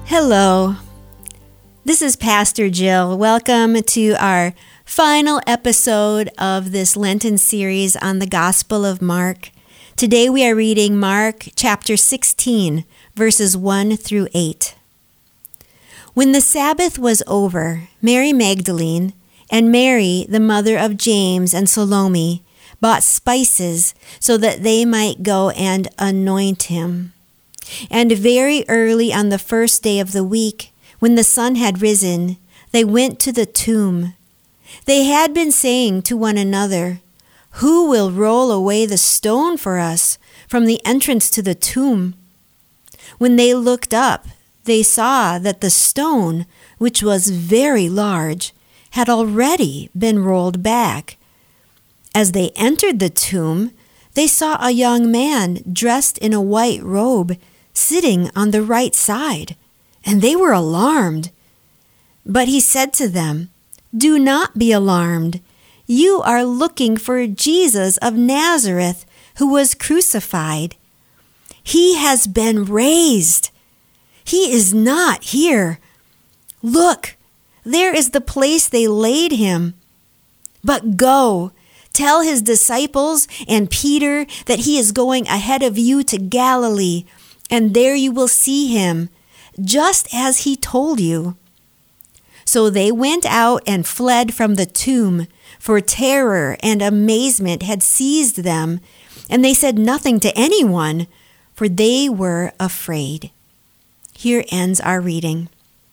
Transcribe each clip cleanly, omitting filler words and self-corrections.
Hello, this is Pastor Jill. Welcome to our final episode of this Lenten series on the Gospel of Mark. Today we are reading Mark chapter 16, verses 1 through 8. When the Sabbath was over, Mary Magdalene and Mary, the mother of James and Salome, bought spices so that they might go and anoint him. And very early on the first day of the week, when the sun had risen, they went to the tomb. They had been saying to one another, "Who will roll away the stone for us from the entrance to the tomb?" When they looked up, they saw that the stone, which was very large, had already been rolled back. As they entered the tomb, they saw a young man dressed in a white robe sitting on the right side, and they were alarmed. But he said to them, "Do not be alarmed. You are looking for Jesus of Nazareth, who was crucified. He has been raised. He is not here. Look, there is the place they laid him. But go, tell his disciples and Peter that he is going ahead of you to Galilee, and there you will see him, just as he told you." So they went out and fled from the tomb, for terror and amazement had seized them, and they said nothing to anyone, for they were afraid. Here ends our reading.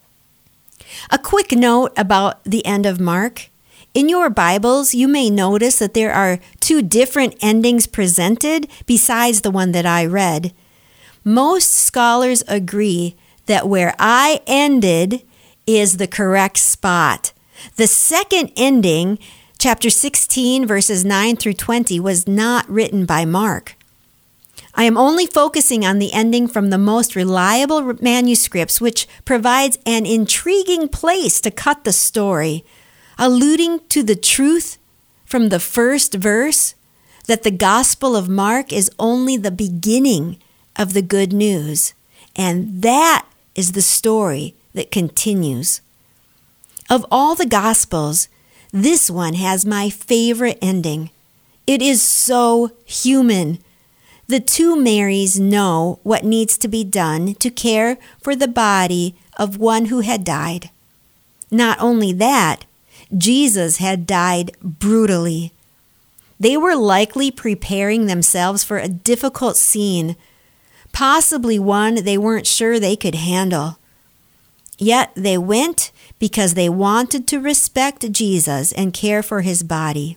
A quick note about the end of Mark. In your Bibles, you may notice that there are two different endings presented besides the one that I read. Most scholars agree that where I ended is the correct spot. The second ending, chapter 16, verses 9 through 20, was not written by Mark. I am only focusing on the ending from the most reliable manuscripts, which provides an intriguing place to cut the story, alluding to the truth from the first verse that the Gospel of Mark is only the beginning of the good news, and that is the story that continues. Of all the Gospels, this one has my favorite ending. It is so human. The two Marys know what needs to be done to care for the body of one who had died. Not only that, Jesus had died brutally. They were likely preparing themselves for a difficult scene, possibly one they weren't sure they could handle. Yet they went because they wanted to respect Jesus and care for his body.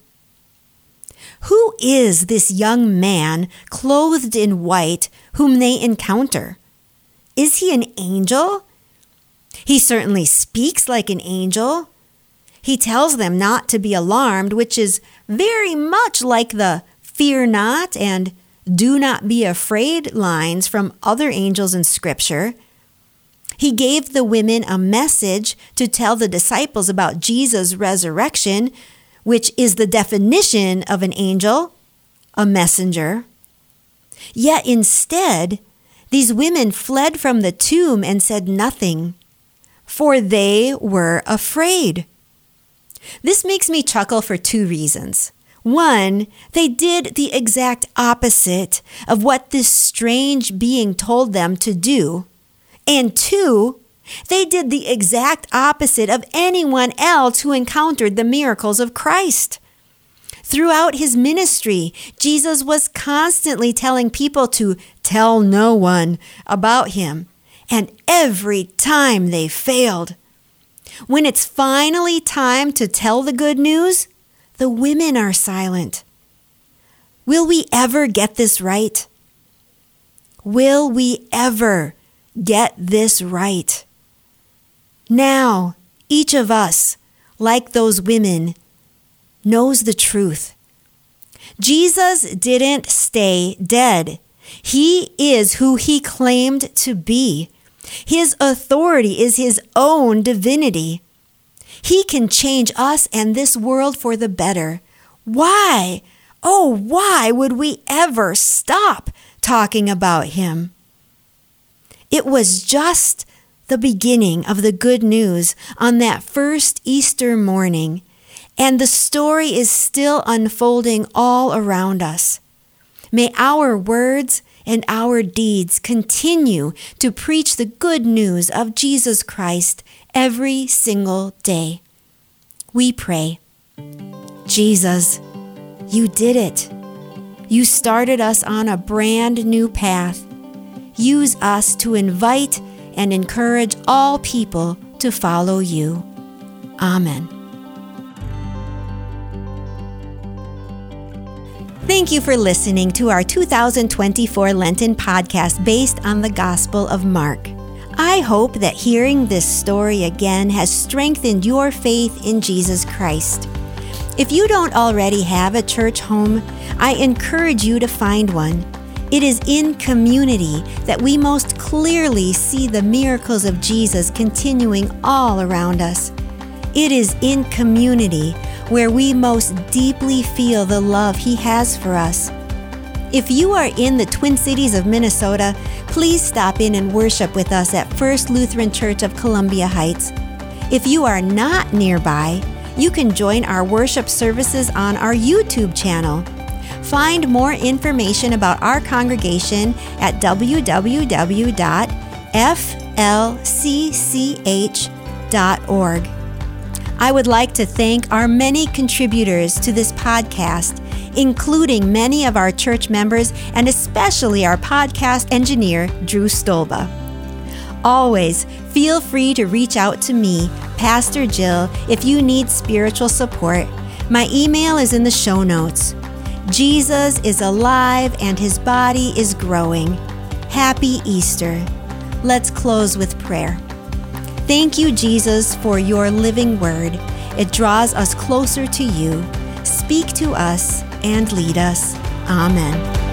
Who is this young man clothed in white whom they encounter? Is he an angel? He certainly speaks like an angel. He tells them not to be alarmed, which is very much like the "fear not" and "do not be afraid" lines from other angels in Scripture. He gave the women a message to tell the disciples about Jesus' resurrection, which is the definition of an angel, a messenger. Yet instead, these women fled from the tomb and said nothing, for they were afraid. This makes me chuckle for two reasons. One, they did the exact opposite of what this strange being told them to do. And two, they did the exact opposite of anyone else who encountered the miracles of Christ. Throughout his ministry, Jesus was constantly telling people to tell no one about him, and every time they failed. When it's finally time to tell the good news, the women are silent. Will we ever get this right? Will we ever get this right? Now, each of us, like those women, knows the truth. Jesus didn't stay dead. He is who he claimed to be. His authority is his own divinity. He can change us and this world for the better. Why? Oh, why would we ever stop talking about him? It was just the beginning of the good news on that first Easter morning, and the story is still unfolding all around us. May our words and our deeds continue to preach the good news of Jesus Christ every single day. We pray, Jesus, you did it. You started us on a brand new path. Use us to invite and encourage all people to follow you. Amen. Thank you for listening to our 2024 Lenten podcast based on the Gospel of Mark. I hope that hearing this story again has strengthened your faith in Jesus Christ. If you don't already have a church home, I encourage you to find one. It is in community that we most clearly see the miracles of Jesus continuing all around us. It is in community where we most deeply feel the love He has for us. If you are in the Twin Cities of Minnesota, please stop in and worship with us at First Lutheran Church of Columbia Heights. If you are not nearby, you can join our worship services on our YouTube channel. Find more information about our congregation at www.flcch.org. I would like to thank our many contributors to this podcast, including many of our church members and especially our podcast engineer, Drew Stolba. Always feel free to reach out to me, Pastor Jill, if you need spiritual support. My email is in the show notes. Jesus is alive and His body is growing. Happy Easter. Let's close with prayer. Thank you, Jesus, for your living word. It draws us closer to you. Speak to us and lead us. Amen.